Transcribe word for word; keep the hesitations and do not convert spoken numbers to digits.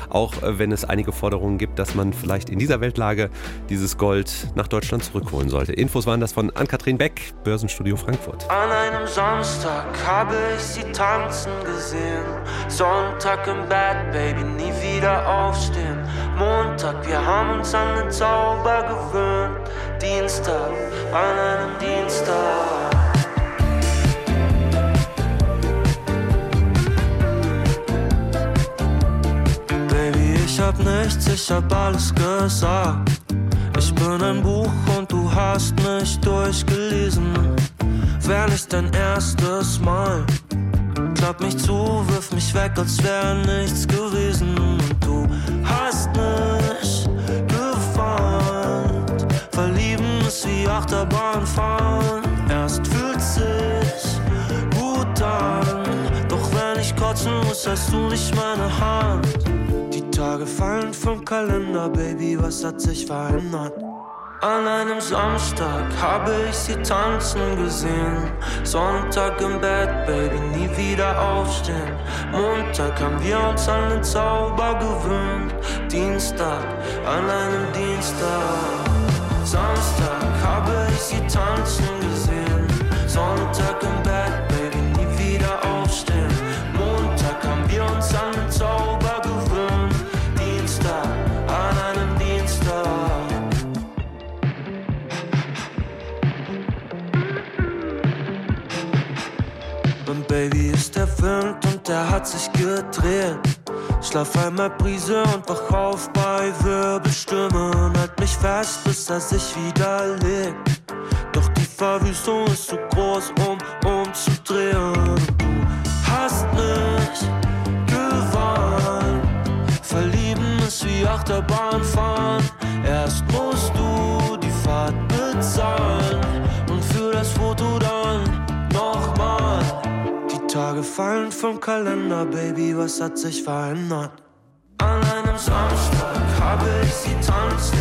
auch äh, wenn es einige Forderungen gibt, dass man vielleicht in dieser Weltlage dieses Gold nach Deutschland zurückholen sollte. Infos waren das von Ann-Kathrin Beck, Börsenstudio Frankfurt. An einem Samstag habe ich sie tanzen gesehen. Sonntag im Bett, Baby, nie wieder aufstehen. Montag, wir haben uns an den Zauber gewöhnt. Dienstag, an einem Dienstag. Baby, ich hab nichts, ich hab alles gesagt. Ich bin ein Buch und du hast mich durchgelesen. Wär nicht dein erstes Mal. Klapp mich zu, wirf mich weg, als wär nichts gewesen. Und du hast mich gewarnt. Verlieben ist wie Achterbahnfahren. Erst fühlt sich gut an. Doch wenn ich kotzen muss, hältst du nicht meine Hand. Die Tage fallen vom Kalender, Baby, was hat sich verändert? An einem Samstag habe ich sie tanzen gesehen. Sonntag im Bett, Baby, nie wieder aufstehen. Montag haben wir uns an den Zauber gewöhnt. Dienstag, an einem Dienstag. Samstag habe ich sie tanzen gesehen. Sonntag im Bett, Baby, nie wieder aufstehen. Montag haben wir uns an den Zauber gewöhnt. Dienstag, an einem Dienstag. Und Baby ist der Wind und der hat sich gedreht. Schlaf einmal Brise und wach auf bei Wirbelstimmen. Halt mich fest, bis er sich wieder legt. Doch die Verwüstung ist zu groß, um umzudrehen. Und du hast mich gewarnt. Verlieben ist wie Achterbahnfahren. Erst musst du die Fahrt bezahlen und für das Foto dann nochmal. Die Tage fallen vom Kalender, Baby, was hat sich verändert? An einem Samstag habe ich sie tanzen